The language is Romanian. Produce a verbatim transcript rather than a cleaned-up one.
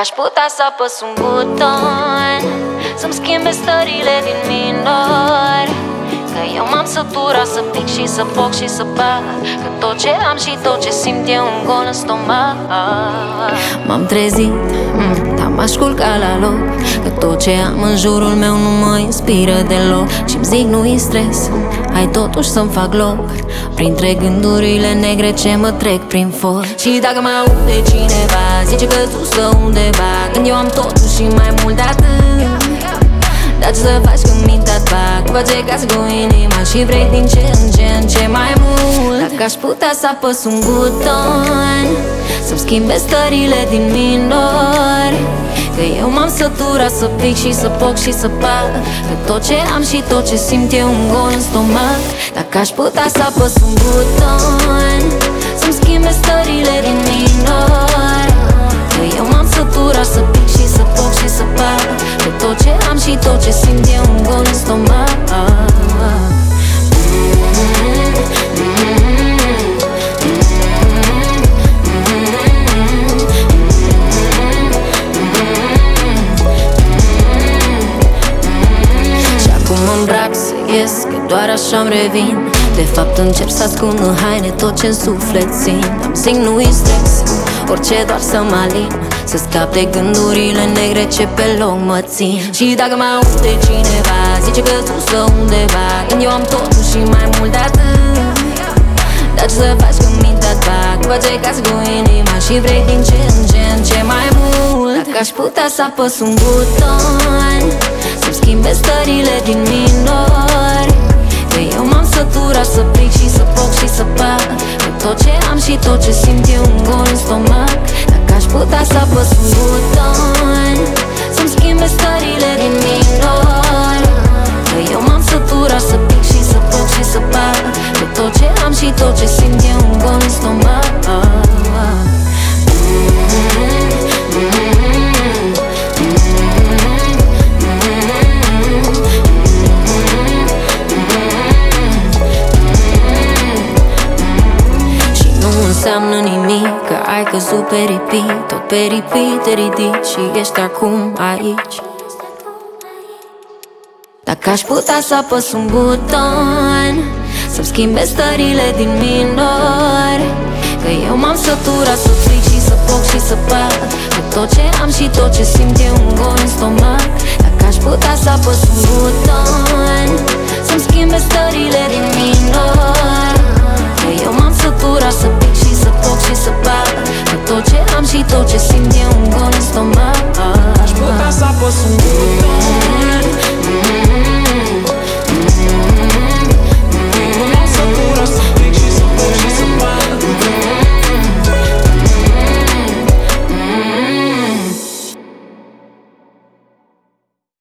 aș putea să apăs un buton să-mi schimbe stările din minor, că eu m-am săturat să pic și să foc și să bag, că tot ce am și tot ce simt e un gol în stomac. M-am trezit, mm, dar m-aș culca la loc, că tot ce am în jurul meu nu mă inspiră deloc. Și-mi zic nu-i stres, hai totuși să-mi fac loc printre gândurile negre ce mă trec prin foc. Și dacă mă aude cineva, zice că tu stă undeva, când eu am totul și mai mult de atât. Dar ce să faci când mintea ta face casă cu inima și vrei din ce în ce în ce mai mult? Dacă aș putea să apăs un buton să-mi schimbe stările din minor, că eu m-am săturat să pic și să foc și să pac, că tot ce am și tot ce simt e un gol în stomac. Dacă aș putea să apăs un buton să-mi schimbe stările din minor, că eu m-am săturat să pic și să foc și să pac, că tot ce am și tot ce simt e un gol în stomac. Și acum mă îmbrac să ies, că doar așa-mi revin. De fapt încerc să ascund în haine tot ce-n suflet simt. Am zic nu-i stres, orice doar să mă alin, să scap de gândurile negre ce pe loc mă țin. Și dacă mă aude cineva, zice că tu stă undeva, când eu am totul și mai mult de atât. Dar ce să faci când mintea ta face casă cu inima și vrei din ce în ce în ce mai mult? Dacă aș putea să apăs un buton să-mi schimbe stările din minor, că eu m-am săturat să pic și să foc și să pac, că tot ce am și tot ce simt e un gol în stomac. Dacă aș putea să apăs un buton să-mi schimbe stările din minor, că eu m-am săturat să pic și să foc și să pac, că tot ce am și tot ce simt e un gol în stomac. Înseamnă nimic că ai căzut pe repeat, tot pe repeat te ridici și ești acum aici. Dacă aș putea să apăs un buton să-mi schimbe stările din minor, că eu m-am săturat să pic și să foc și să pac, că tot ce am și tot ce simt e un gol în stomac. Dacă aș putea să apăs un buton să-mi schimbe stările din minor, că eu m-am săturat să pic și să foc și să pac, că tot ce am și tot ce simt e un gol